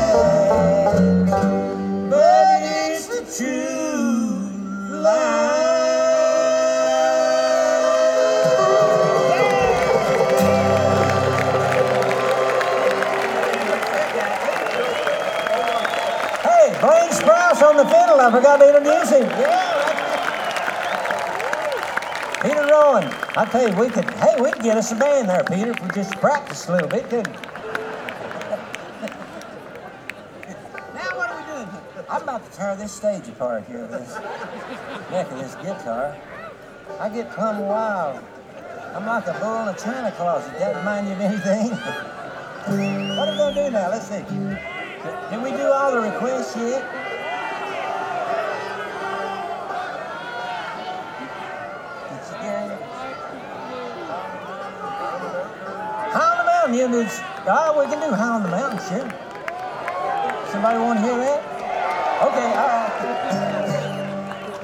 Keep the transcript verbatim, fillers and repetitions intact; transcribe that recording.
but it's the true line. Hey, Blaine Sprouse on the fiddle. I forgot to introduce him. Yeah. Peter Rowan. I tell you, we could, hey, we could get us a band there, Peter, if we just practiced a little bit, couldn't we? Now what are we doing here? I'm about to tear this stage apart here, this neck of this guitar. I get plumb wild. I'm like a bull in a china closet. Doesn't remind you of anything? What are we going to do now? Let's see. Did we do all the requests yet? High on the Mountain, you know, oh, we can do High on the Mountain, sure. Somebody want to hear that? Okay, all right.